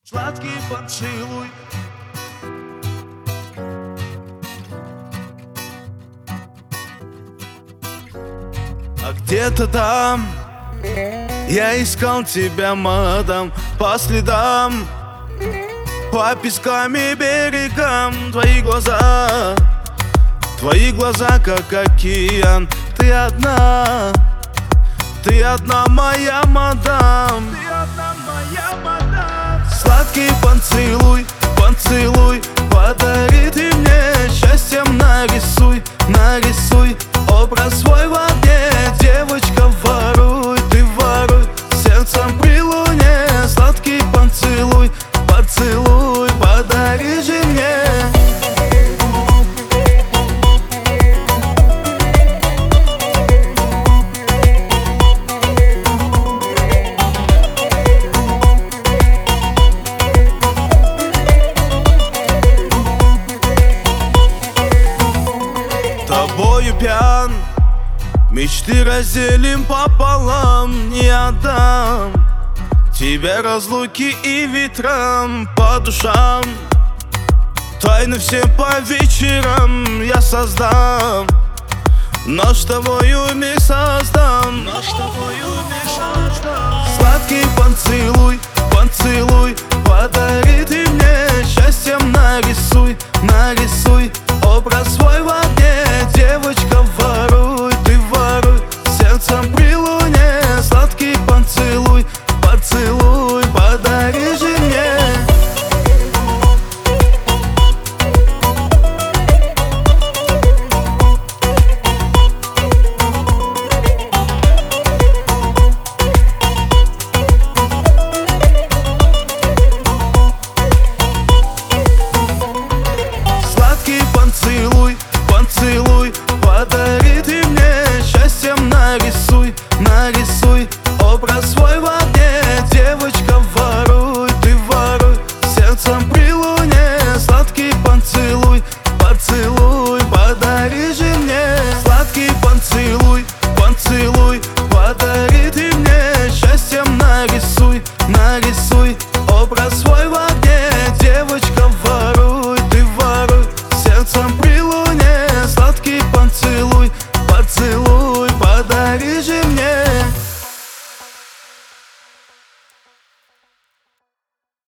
Сладкий поцелуй. А где-то там я искал тебя, мадам, по следам, по пескам и берегам. Твои глаза как океан. Ты одна моя мадам. Сладкий поцелуй, поцелуй, подари ты мне счастьем, нарисуй, нарисуй образ свой во мне. Девочка, воруй, ты воруй сердцем при луне. Сладкий поцелуй, поцелуй, подари же мне. Тобою пьян, мечты разделим пополам. Не отдам тебе разлуки и ветрам по душам. Тайны все по вечерам я создам. Наш тобою мир создам. Сладкий поцелуй, поцелуй, подари ты мне счастьем, нарисуй, нарисуй образ свой во мне. Девочка, воруй, ты воруй сердцем при луне. Сладкий поцелуй, поцелуй, подари же мне. Сладкий поцелуй, поцелуй, подари ты мне счастьем, нарисуй, нарисуй образ свой во мне.